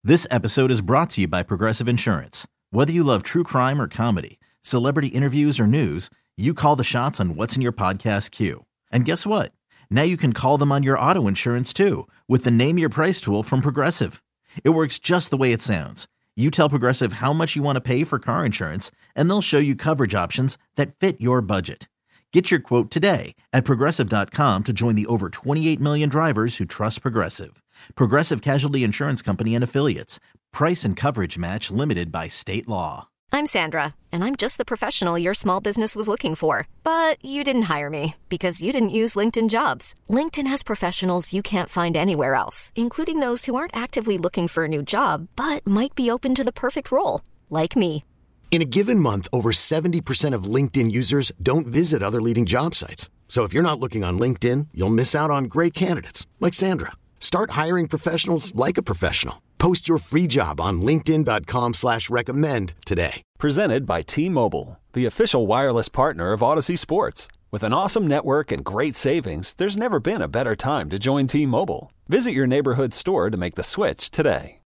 This episode is brought to you by Progressive Insurance. Whether you love true crime or comedy, celebrity interviews or news, you call the shots on what's in your podcast queue. And guess what? Now you can call them on your auto insurance too with the Name Your Price tool from Progressive. It works just the way it sounds. You tell Progressive how much you want to pay for car insurance, and they'll show you coverage options that fit your budget. Get your quote today at Progressive.com to join the over 28 million drivers who trust Progressive. Progressive Casualty Insurance Company and Affiliates. Price and coverage match limited by state law. I'm Sandra, and I'm just the professional your small business was looking for. But you didn't hire me because you didn't use LinkedIn Jobs. LinkedIn has professionals you can't find anywhere else, including those who aren't actively looking for a new job, but might be open to the perfect role, like me. In a given month, over 70% of LinkedIn users don't visit other leading job sites. So if you're not looking on LinkedIn, you'll miss out on great candidates like Sandra. Start hiring professionals like a professional. Post your free job on linkedin.com/recommend today. Presented by T-Mobile, the official wireless partner of Odyssey Sports. With an awesome network and great savings, there's never been a better time to join T-Mobile. Visit your neighborhood store to make the switch today.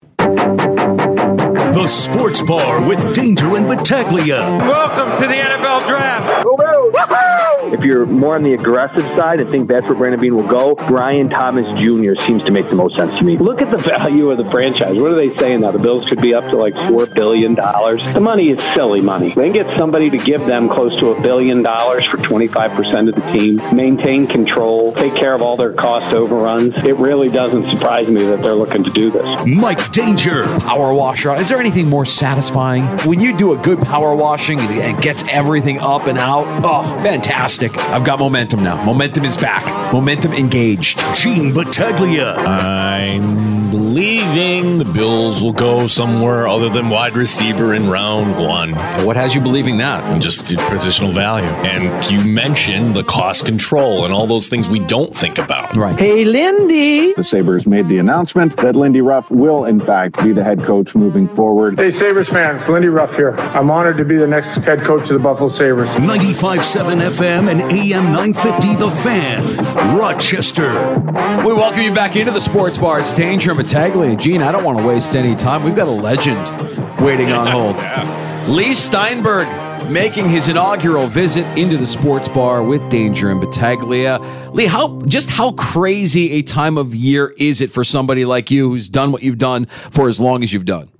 The Sports Bar with Danger and Battaglia. Welcome to the NFL Draft. If you're more on the aggressive side and think that's where Brandon Beane will go, Brian Thomas Jr. seems to make the most sense to me. Look at the value of the franchise. What are they saying now? The Bills could be up to like $4 billion. The money is silly money. They can get somebody to give them close to $1 billion for 25% of the team, maintain control, take care of all their cost overruns. It really doesn't surprise me that they're looking to do this. Mike Danger. Power washer. Is there anything more satisfying? When you do a good power washing and it gets everything up and out, oh, fantastic. I've got momentum now. Momentum is back. Momentum engaged. Gene Battaglia. I'm believing the Bills will go somewhere other than wide receiver in round one. What has you believing that? Just the positional value. And you mentioned the cost control and all those things we don't think about. Right. Hey, Lindy. The Sabres made the announcement that Lindy Ruff will, in fact, be the head coach moving forward. Hey, Sabres fans, Lindy Ruff here. I'm honored to be the next head coach of the Buffalo Sabres. 95.7 FM and AM 950 The Fan, Rochester. We welcome you back into the Sports Bar's Danger and Battaglia. Gene, I don't want to waste any time. We've got a legend waiting on hold. Lee Steinberg making his inaugural visit into the Sports Bar with Danger and Battaglia. Lee, how crazy a time of year is it for somebody like you who's done what you've done for as long as you've done?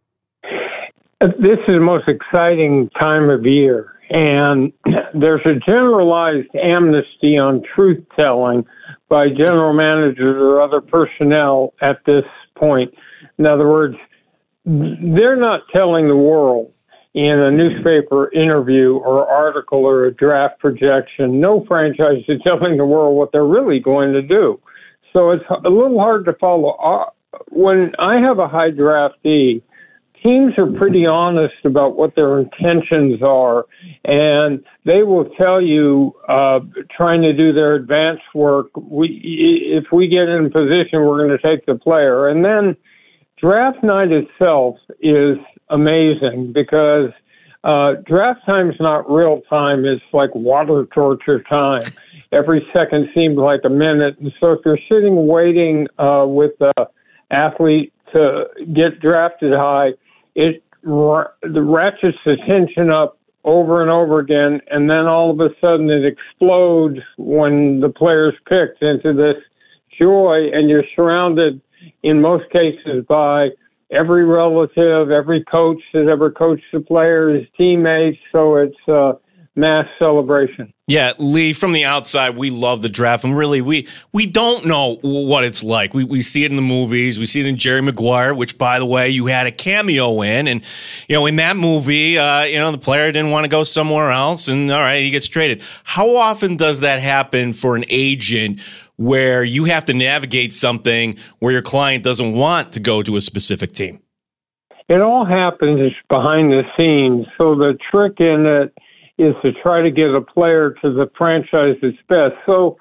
This is the most exciting time of year, and there's a generalized amnesty on truth-telling by general managers or other personnel at this point. In other words, they're not telling the world in a newspaper interview or article or a draft projection. No franchise is telling the world what they're really going to do. So it's a little hard to follow. When I have a high draftee, teams are pretty honest about what their intentions are, and they will tell you, trying to do their advanced work, if we get in position, we're going to take the player. And then draft night itself is amazing because draft time is not real time. It's like water torture time. Every second seems like a minute. And so if you're sitting waiting with the athlete to get drafted high, it ratchets the tension up over and over again, and then all of a sudden it explodes when the player's picked into this joy, and you're surrounded, in most cases, by every relative, every coach that ever coached the player, his teammates, so it's a mass celebration. Yeah, Lee, from the outside, we love the draft, and really, we don't know what it's like. We see it in the movies. We see it in Jerry Maguire, which, by the way, you had a cameo in, and in that movie, the player didn't want to go somewhere else, and all right, he gets traded. How often does that happen for an agent where you have to navigate something where your client doesn't want to go to a specific team? It all happens behind the scenes, so the trick in it is to try to get a player to the franchise that's best. So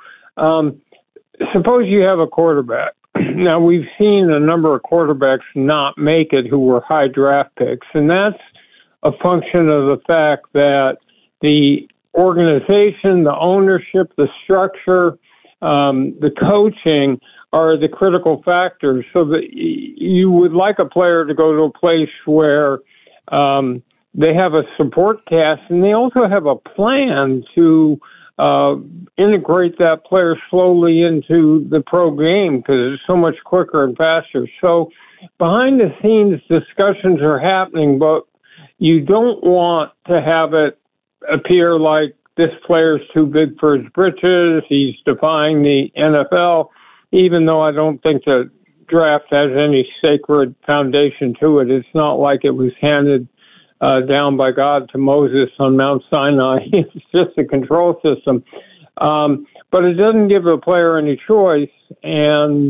suppose you have a quarterback. Now, we've seen a number of quarterbacks not make it who were high draft picks, and that's a function of the fact that the organization, the ownership, the structure, the coaching are the critical factors. So that you would like a player to go to a place where they have a support cast, and they also have a plan to integrate that player slowly into the pro game because it's so much quicker and faster. So behind the scenes discussions are happening, but you don't want to have it appear like this player's too big for his britches, he's defying the NFL, even though I don't think the draft has any sacred foundation to it. It's not like it was handed down by God to Moses on Mount Sinai. It's just a control system. But it doesn't give the player any choice. And,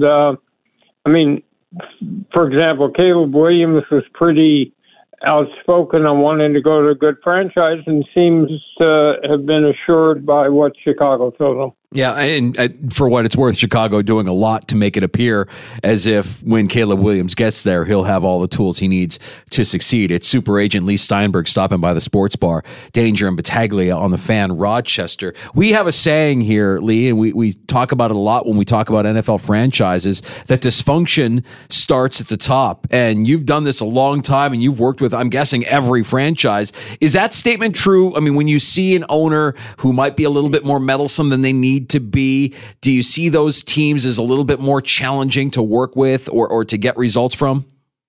for example, Caleb Williams was pretty outspoken on wanting to go to a good franchise and seems to have been assured by what Chicago told him. Yeah, and for what it's worth, Chicago doing a lot to make it appear as if when Caleb Williams gets there, he'll have all the tools he needs to succeed. It's super agent Lee Steinberg stopping by the sports bar, Danger and Battaglia on the Fan Rochester. We have a saying here, Lee, and we talk about it a lot when we talk about NFL franchises, that dysfunction starts at the top. And you've done this a long time, and you've worked with, I'm guessing, every franchise. Is that statement true? I mean, when you see an owner who might be a little bit more meddlesome than they need to be, do you see those teams as a little bit more challenging to work with or to get results from?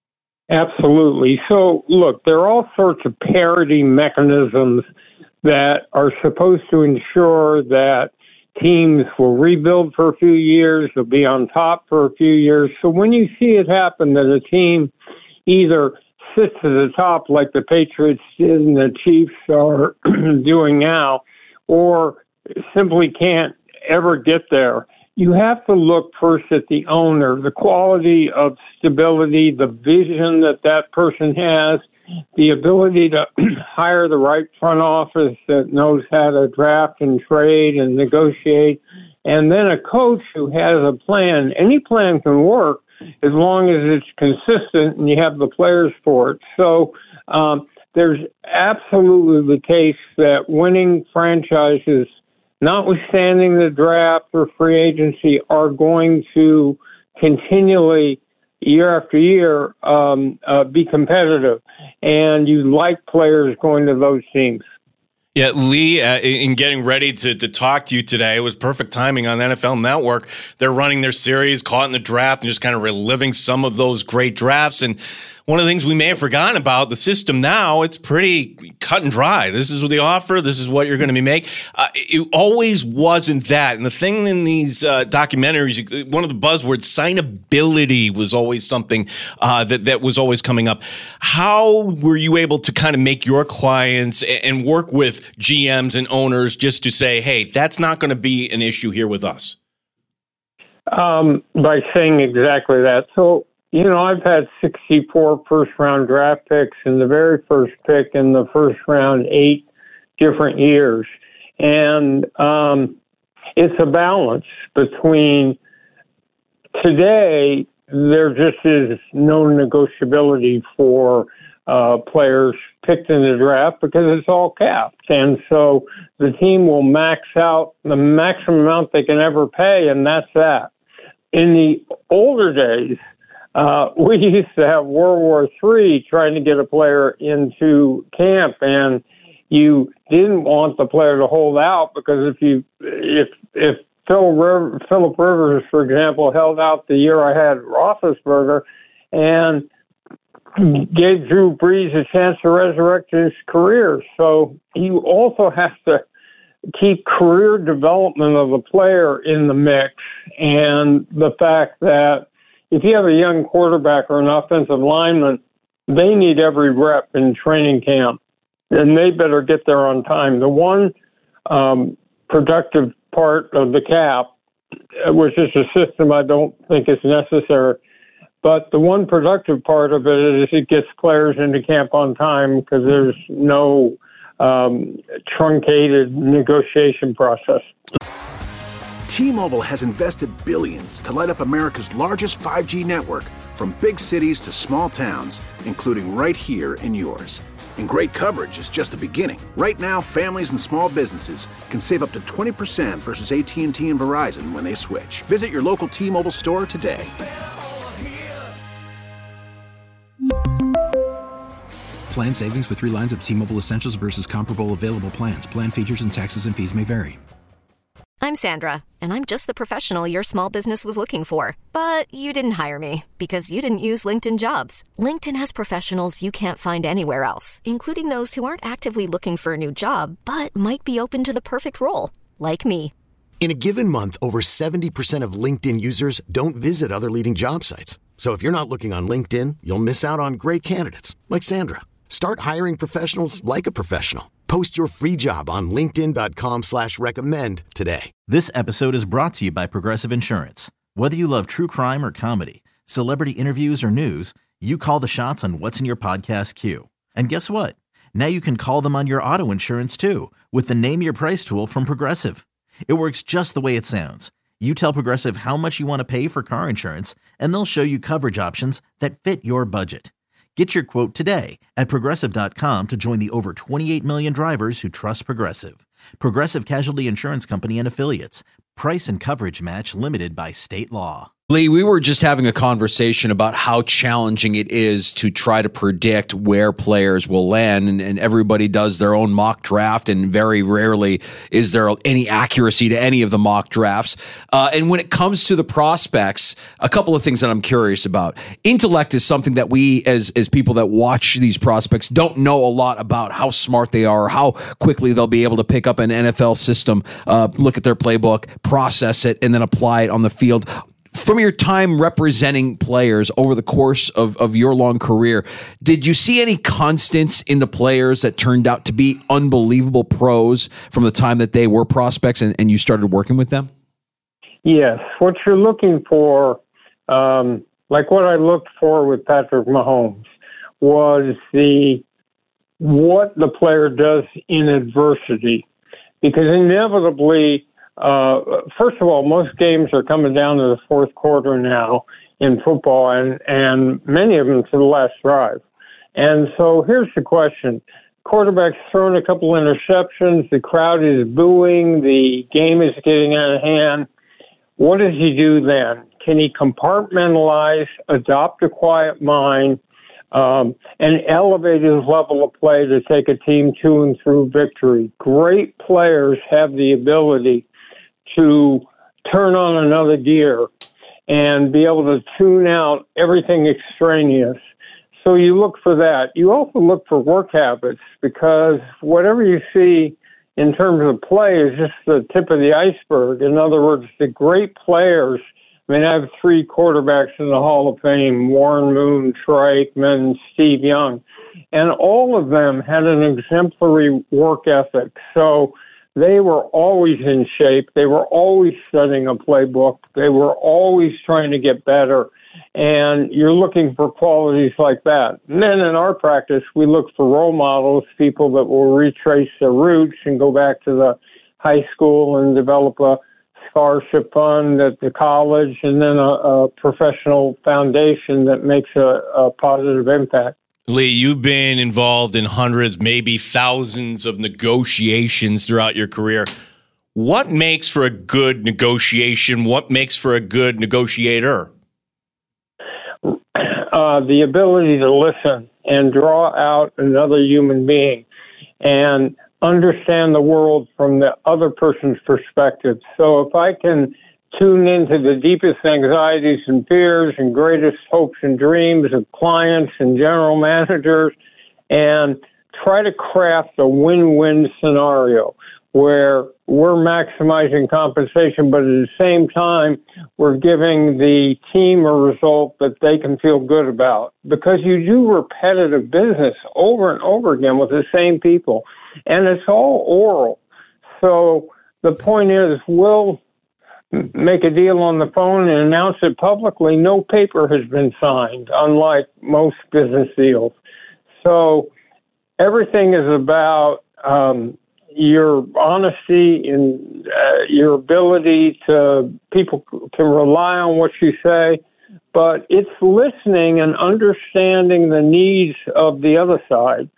Absolutely. So, look, there are all sorts of parity mechanisms that are supposed to ensure that teams will rebuild for a few years, they'll be on top for a few years. So when you see it happen that a team either sits at the top like the Patriots did and the Chiefs are doing now, or simply can't ever get there, you have to look first at the owner, the quality of stability, the vision that that person has, the ability to hire the right front office that knows how to draft and trade and negotiate, and then a coach who has a plan. Any plan can work as long as it's consistent and you have the players for it. So there's absolutely the case that winning franchises, notwithstanding the draft or free agency, are going to continually, year after year, be competitive. And you like players going to those teams. Yeah, Lee, in getting ready to talk to you today, it was perfect timing on NFL Network. They're running their series, Caught in the Draft, and just kind of reliving some of those great drafts. And one of the things we may have forgotten about, the system now, it's pretty cut and dry. This is what they offer. This is what you're going to be making. It always wasn't that. And the thing in these documentaries, one of the buzzwords, signability, was always something that was always coming up. How were you able to kind of make your clients and work with GMs and owners just to say, hey, that's not going to be an issue here with us? By saying exactly that. So, I've had 64 first-round draft picks, and the very first pick in the first round 8 different years. And it's a balance between today, there just is no negotiability for players picked in the draft because it's all capped. And so the team will max out the maximum amount they can ever pay, and that's that. In the older days, we used to have World War III trying to get a player into camp, and you didn't want the player to hold out because if Phillip Rivers, for example, held out the year I had Roethlisberger and gave Drew Brees a chance to resurrect his career. So you also have to keep career development of the player in the mix, and the fact that if you have a young quarterback or an offensive lineman, they need every rep in training camp, and they better get there on time. The one productive part of the cap, which is a system I don't think is necessary, but the one productive part of it is it gets players into camp on time because there's no truncated negotiation process. T-Mobile has invested billions to light up America's largest 5G network, from big cities to small towns, including right here in yours. And great coverage is just the beginning. Right now, families and small businesses can save up to 20% versus AT&T and Verizon when they switch. Visit your local T-Mobile store today. Plan savings with 3 lines of T-Mobile Essentials versus comparable available plans. Plan features and taxes and fees may vary. I'm Sandra, and I'm just the professional your small business was looking for. But you didn't hire me because you didn't use LinkedIn Jobs. LinkedIn has professionals you can't find anywhere else, including those who aren't actively looking for a new job, but might be open to the perfect role, like me. In a given month, over 70% of LinkedIn users don't visit other leading job sites. So if you're not looking on LinkedIn, you'll miss out on great candidates like Sandra. Start hiring professionals like a professional. Post your free job on linkedin.com/recommend today. This episode is brought to you by Progressive Insurance. Whether you love true crime or comedy, celebrity interviews or news, you call the shots on what's in your podcast queue. And guess what? Now you can call them on your auto insurance too with the Name Your Price tool from Progressive. It works just the way it sounds. You tell Progressive how much you want to pay for car insurance, and they'll show you coverage options that fit your budget. Get your quote today at Progressive.com to join the over 28 million drivers who trust Progressive. Progressive Casualty Insurance Company and Affiliates. Price and coverage match limited by state law. Lee, we were just having a conversation about how challenging it is to try to predict where players will land, and everybody does their own mock draft, and very rarely is there any accuracy to any of the mock drafts. And when it comes to the prospects, a couple of things that I'm curious about. Intellect is something that we, as people that watch these prospects, don't know a lot about how smart they are, or how quickly they'll be able to pick up an NFL system, look at their playbook, process it, and then apply it on the field. From your time representing players over the course of your long career, did you see any constants in the players that turned out to be unbelievable pros from the time that they were prospects and you started working with them? Yes. What you're looking for, like what I looked for with Patrick Mahomes, was what the player does in adversity. Because inevitably, first of all, most games are coming down to the fourth quarter now in football, and many of them to the last drive. And so here's the question. Quarterback's throwing a couple interceptions, the crowd is booing, the game is getting out of hand. What does he do then? Can he compartmentalize, adopt a quiet mind, and elevate his level of play to take a team to and through victory? Great players have the ability to turn on another gear and be able to tune out everything extraneous. So you look for that. You also look for work habits, because whatever you see in terms of play is just the tip of the iceberg. In other words, the great players, I mean, I have 3 quarterbacks in the Hall of Fame, Warren Moon, Troy Aikman, Steve Young, and all of them had an exemplary work ethic. So they were always in shape. They were always studying a playbook. They were always trying to get better. And you're looking for qualities like that. And then in our practice, we look for role models, people that will retrace their roots and go back to the high school and develop a scholarship fund at the college, and then a professional foundation that makes a positive impact. Lee, you've been involved in hundreds, maybe thousands of negotiations throughout your career. What makes for a good negotiation? What makes for a good negotiator? The ability to listen and draw out another human being and understand the world from the other person's perspective. So if I can tune into the deepest anxieties and fears and greatest hopes and dreams of clients and general managers, and try to craft a win-win scenario where we're maximizing compensation, but at the same time, we're giving the team a result that they can feel good about. Because you do repetitive business over and over again with the same people, and it's all oral. So the point is, we'll make a deal on the phone and announce it publicly. No paper has been signed, unlike most business deals. So everything is about your honesty and your ability to, people can rely on what you say, but it's listening and understanding the needs of the other side.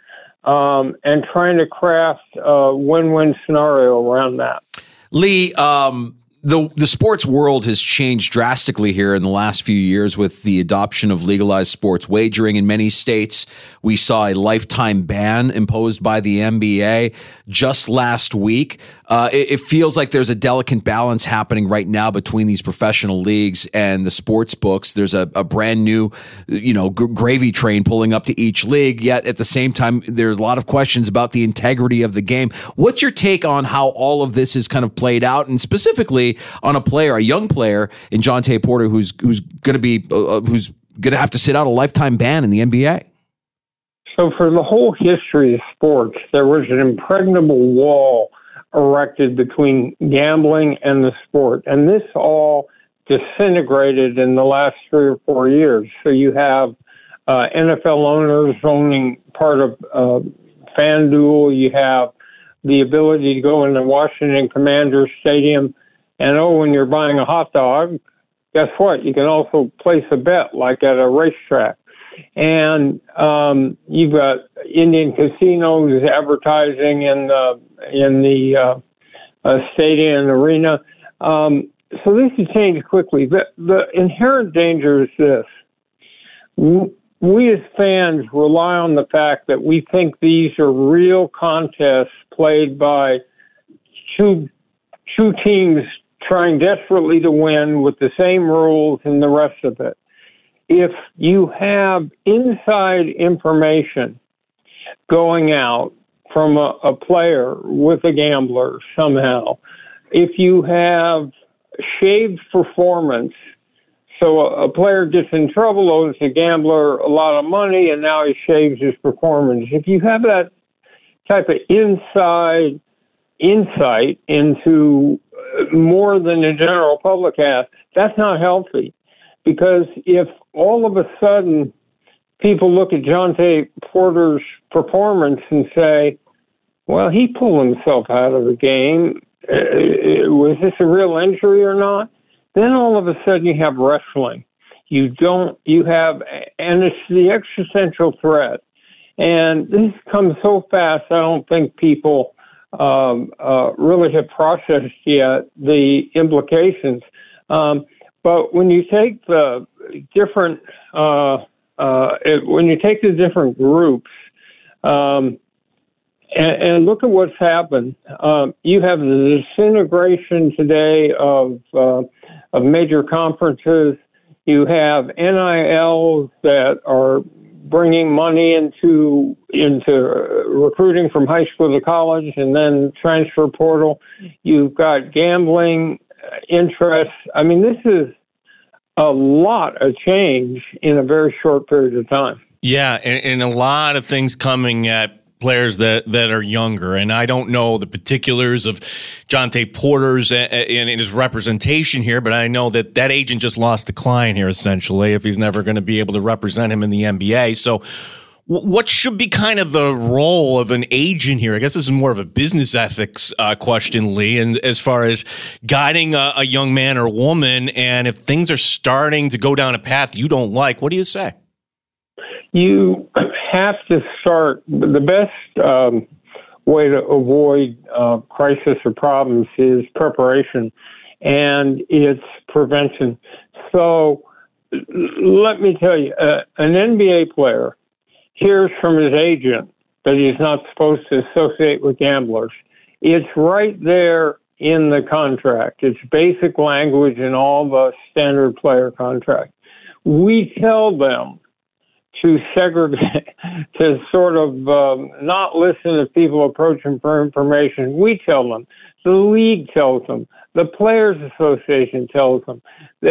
and trying to craft a win-win scenario around that. Lee, the sports world has changed drastically here in the last few years with the adoption of legalized sports wagering in many states. We saw a lifetime ban imposed by the NBA just last week. It feels like there's a delicate balance happening right now between these professional leagues and the sports books. There's a brand new, gravy train pulling up to each league. Yet at the same time, there's a lot of questions about the integrity of the game. What's your take on how all of this is kind of played out, and specifically on a young player in Jontay Porter, who's going to have to sit out a lifetime ban in the NBA? So for the whole history of sports, there was an impregnable wall erected between gambling and the sport. And this all disintegrated in the last 3 or 4 years. So you have NFL owners owning part of FanDuel. You have the ability to go into Washington Commanders Stadium and, when you're buying a hot dog, guess what? You can also place a bet like at a racetrack. And you've got Indian casinos advertising in the stadium and arena. So this has changed quickly. The inherent danger is this. We as fans rely on the fact that we think these are real contests played by two teams trying desperately to win with the same rules and the rest of it. If you have inside information going out from a player with a gambler somehow, if you have shaved performance, so a player gets in trouble, owes a gambler a lot of money, and now he shaves his performance. If you have that type of inside insight into more than the general public has, that's not healthy. Because if all of a sudden people look at Jontay Porter's performance and say, well, he pulled himself out of the game, was this a real injury or not? Then all of a sudden you have wrestling. And it's the existential threat. And this comes so fast, I don't think people really have processed yet the implications. But when you take the different groups and look at what's happened, you have the disintegration today of major conferences. You have NILs that are bringing money into recruiting from high school to college, and then transfer portal. You've got gambling interests. I mean, this is a lot of change in a very short period of time. Yeah, and a lot of things coming at players that are younger. And I don't know the particulars of Jontay Porter's in his representation here, but I know that agent just lost a client here, essentially, if he's never going to be able to represent him in the NBA. So what should be kind of the role of an agent here? I guess this is more of a business ethics question, Lee, and as far as guiding a young man or woman, and if things are starting to go down a path you don't like, what do you say? You have to start. The best way to avoid crisis or problems is preparation, and it's prevention. So let me tell you, an NBA player hears from his agent that he's not supposed to associate with gamblers. It's right there in the contract. It's basic language in all the standard player contracts. We tell them to segregate, to sort of not listen if people approach them for information. We tell them. The league tells them. The Players Association tells them. They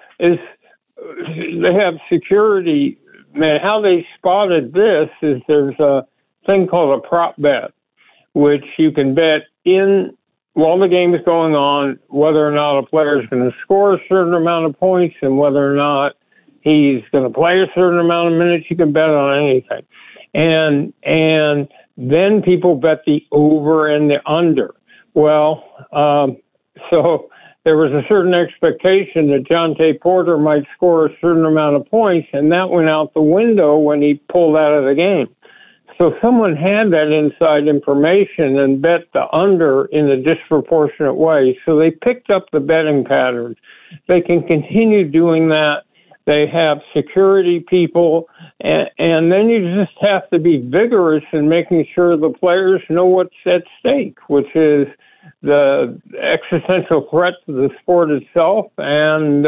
have security. Man, how they spotted this is there's a thing called a prop bet, which you can bet while the game is going on whether or not a player is going to score a certain amount of points and whether or not he's going to play a certain amount of minutes. You can bet on anything. And then people bet the over and the under. Well, so there was a certain expectation that Jontay Porter might score a certain amount of points, and that went out the window when he pulled out of the game. So someone had that inside information and bet the under in a disproportionate way. So they picked up the betting patterns. They can continue doing that. They have security people, and then you just have to be vigorous in making sure the players know what's at stake, which is the existential threat to the sport itself and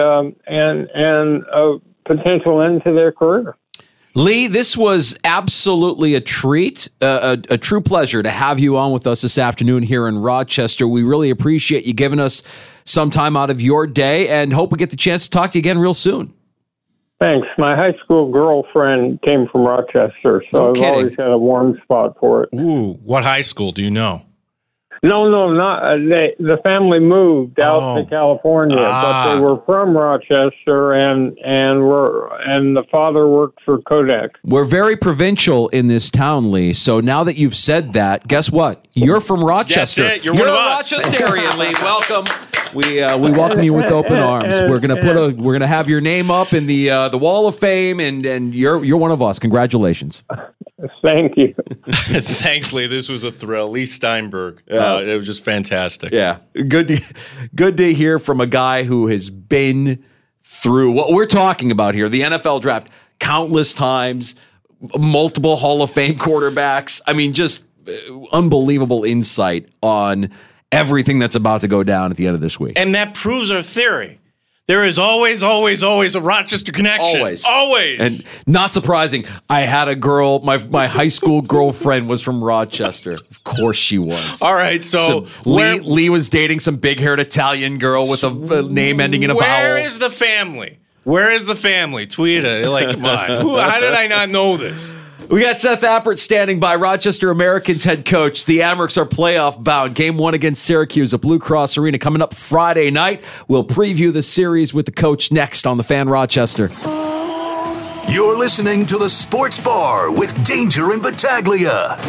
a potential end to their career. Lee, this was absolutely a treat, a true pleasure to have you on with us this afternoon here in Rochester. We really appreciate you giving us some time out of your day and hope we get the chance to talk to you again real soon. Thanks. My high school girlfriend came from Rochester, so I've always had a warm spot for it. Ooh, what high school do you know? No, not the family moved out to California, but they were from Rochester, and the father worked for Kodak. We're very provincial in this town, Lee. So now that you've said that, guess what? You're from Rochester. That's it. You're one of us. Rochesterian, Lee. Welcome. We welcome you with open arms. We're gonna have your name up in the Wall of Fame, and you're one of us. Congratulations. Thank you. Thanks, Lee. This was a thrill. Lee Steinberg. It was just fantastic. Yeah, good to hear from a guy who has been through what we're talking about here, the NFL draft, countless times, multiple Hall of Fame quarterbacks. I mean, just unbelievable insight on everything that's about to go down at the end of this week. And that proves our theory. There is always, always, always a Rochester connection. Always. And not surprising, I had a girl, my high school girlfriend was from Rochester. Of course she was. All right, so Lee was dating some big-haired Italian girl with a name ending in a vowel. Where is the family? Where is the family? Tweet it. Like, come on. How did I not know this? We got Seth Appert standing by, Rochester Americans head coach. The Amerks are playoff bound. Game 1 against Syracuse at Blue Cross Arena coming up Friday night. We'll preview the series with the coach next on The Fan Rochester. You're listening to The Sports Bar with Danger and Battaglia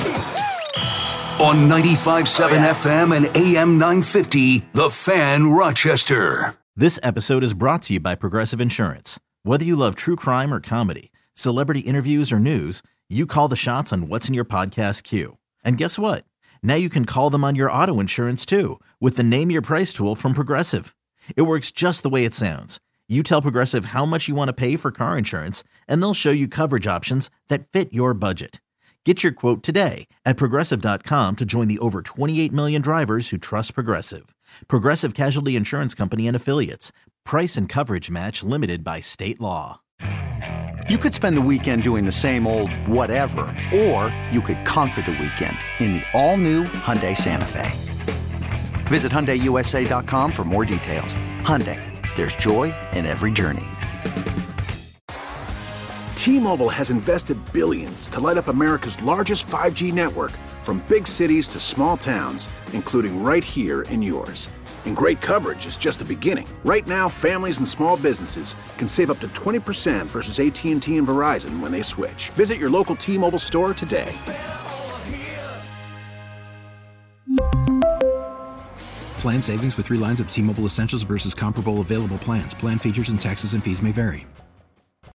on 95.7 FM and AM 950, The Fan Rochester. This episode is brought to you by Progressive Insurance. Whether you love true crime or comedy, celebrity interviews or news, you call the shots on what's in your podcast queue. And guess what? Now you can call them on your auto insurance too with the Name Your Price tool from Progressive. It works just the way it sounds. You tell Progressive how much you want to pay for car insurance, and they'll show you coverage options that fit your budget. Get your quote today at Progressive.com to join the over 28 million drivers who trust Progressive. Progressive Casualty Insurance Company and Affiliates. Price and coverage match limited by state law. You could spend the weekend doing the same old whatever, or you could conquer the weekend in the all-new Hyundai Santa Fe. Visit HyundaiUSA.com for more details. Hyundai, there's joy in every journey. T-Mobile has invested billions to light up America's largest 5G network, from big cities to small towns, including right here in yours. And great coverage is just the beginning. Right now, families and small businesses can save up to 20% versus AT&T and Verizon when they switch. Visit your local T-Mobile store today. Plan savings with 3 lines of T-Mobile Essentials versus comparable available plans. Plan features and taxes and fees may vary.